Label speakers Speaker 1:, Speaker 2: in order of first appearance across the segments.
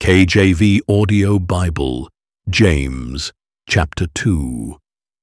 Speaker 1: KJV Audio Bible, James, chapter 2.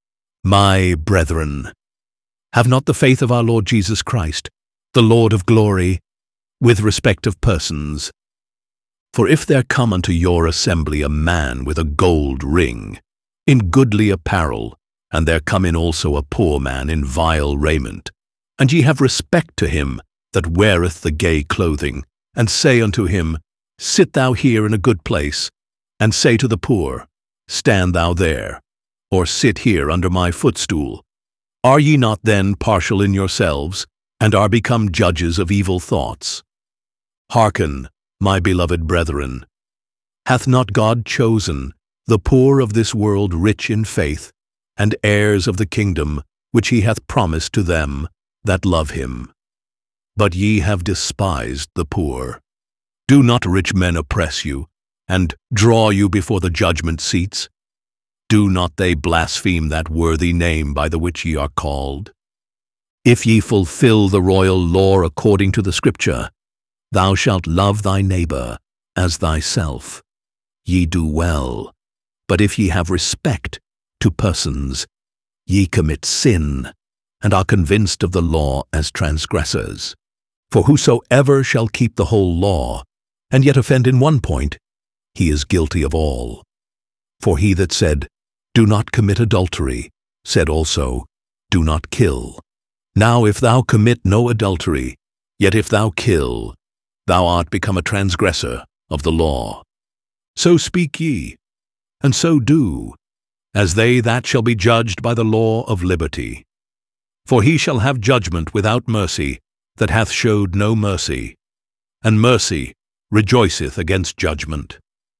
Speaker 1: My brethren, have not the faith of our Lord Jesus Christ, the Lord of glory, with respect of persons. For if there come unto your assembly a man with a gold ring, in goodly apparel, and there come in also a poor man in vile raiment, and ye have respect to him that weareth the gay clothing, and say unto him, Sit thou here in a good place, and say to the poor, Stand thou there, or sit here under my footstool. Are ye not then partial in yourselves, and are become judges of evil thoughts? Hearken, my beloved brethren. Hath not God chosen the poor of this world rich in faith, and heirs of the kingdom which he hath promised to them that love him? But ye have despised the poor. Do not rich men oppress you, and draw you before the judgment seats? Do not they blaspheme that worthy name by the which ye are called? If ye fulfill the royal law according to the Scripture, Thou shalt love thy neighbor as thyself, ye do well. But if ye have respect to persons, ye commit sin, and are convinced of the law as transgressors. For whosoever shall keep the whole law, and yet offend in one point, he is guilty of all. For he that said, Do not commit adultery, said also, Do not kill. Now if thou commit no adultery, yet if thou kill, thou art become a transgressor of the law. So speak ye, and so do, as they that shall be judged by the law of liberty. For he shall have judgment without mercy, that hath showed no mercy, and mercy rejoiceth against judgment.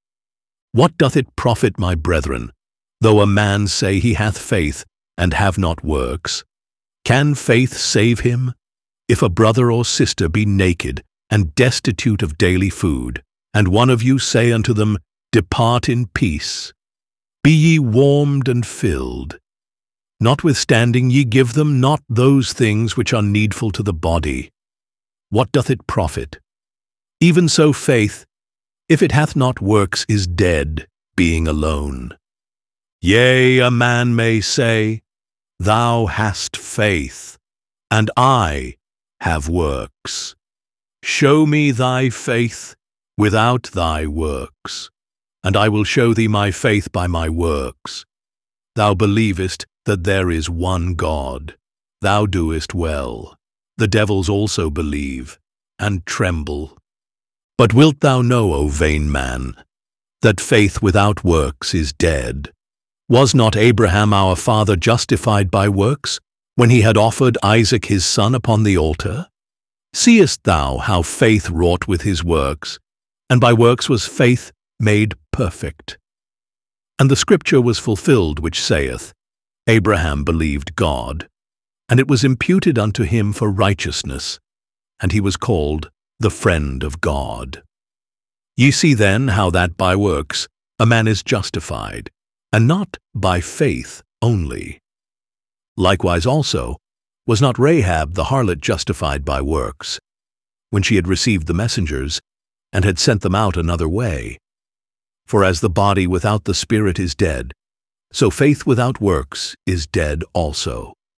Speaker 1: What doth it profit, my brethren, though a man say he hath faith, and have not works? Can faith save him? If a brother or sister be naked, and destitute of daily food, and one of you say unto them, Depart in peace, be ye warmed and filled. Notwithstanding ye give them not those things which are needful to the body. What doth it profit? Even so faith, if it hath not works, is dead, being alone. Yea, a man may say, Thou hast faith, and I have works. Show me thy faith without thy works, and I will show thee my faith by my works. Thou believest that there is one God. Thou doest well. The devils also believe, and tremble. But wilt thou know, O vain man, that faith without works is dead? Was not Abraham our father justified by works, when he had offered Isaac his son upon the altar? Seest thou how faith wrought with his works, and by works was faith made perfect? And the Scripture was fulfilled which saith, Abraham believed God, and it was imputed unto him for righteousness, and he was called the friend of God. Ye see then how that by works a man is justified, and not by faith only. Likewise also, was not Rahab the harlot justified by works, when she had received the messengers, and had sent them out another way? For as the body without the spirit is dead, so faith without works is dead also.